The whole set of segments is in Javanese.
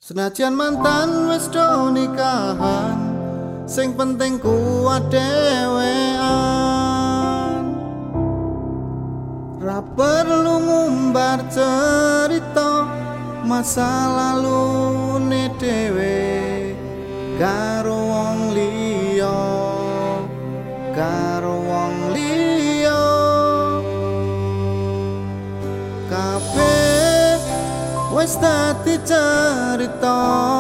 Senajan mantan wis do nikahan, sing penting kuat dhewean. Ra perlu ngumbar cerita masa lalune dhewe karo wong liya, karo wong liya. Kabeh wis dadi cerita,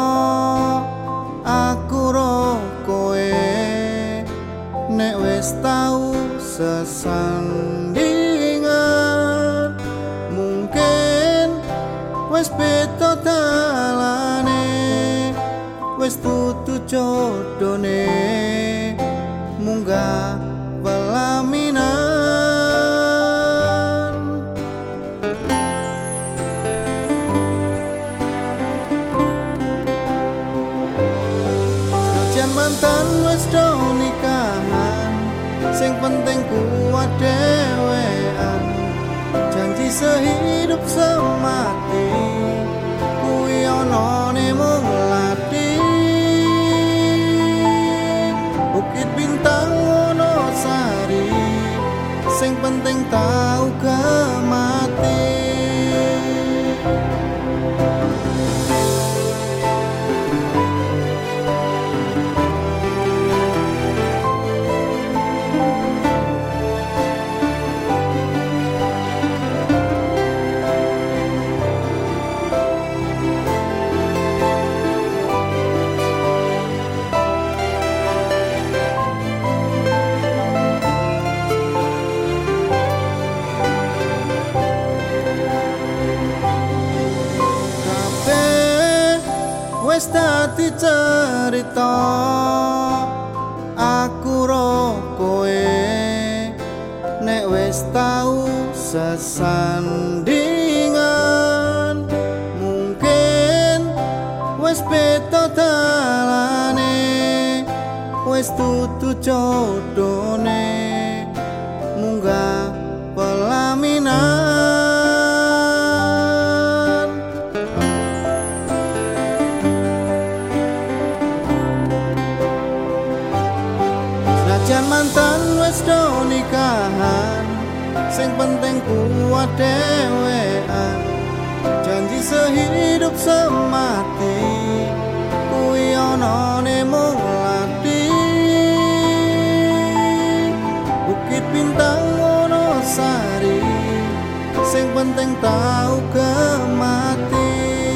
aku ro kowe nek wis tau sesandingan. Mungkin wis beda dalane, wis dudu jodone, munggah pelaminan. Mantan wis do nikahan, sing penting kuat dhewean. Janji sehidup semati kuwi anane mung lati. Bukit Bintang Wonosari, sing penting tau gemati. Wis dadi cerita, aku ro kowe nek wis tau sesandingan. Mungkin wis beda dalane, wis dudu jodone, munggah pelaminan. Senajan mantan wis do nikahan, sing penting kuat dhewean. Janji sehidup semati kuwi anane mung lati. Bukit Bintang Wonosari, sing penting tau gemati.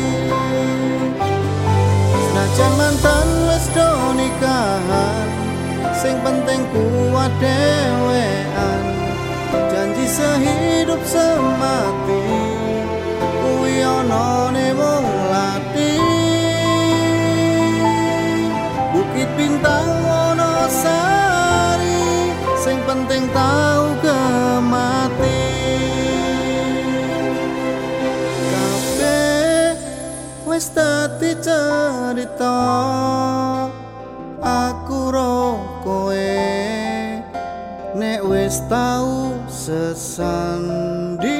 Senajan mantan wis do nikahan, sing penting kuat dhewean. Janji sehidup semati kuwi anane mung lati. Bukit Bintang Wonosari, sing penting tau gemati. Kabeh wis dadi cerita, aku ro kowe nek wis tau sesandingan.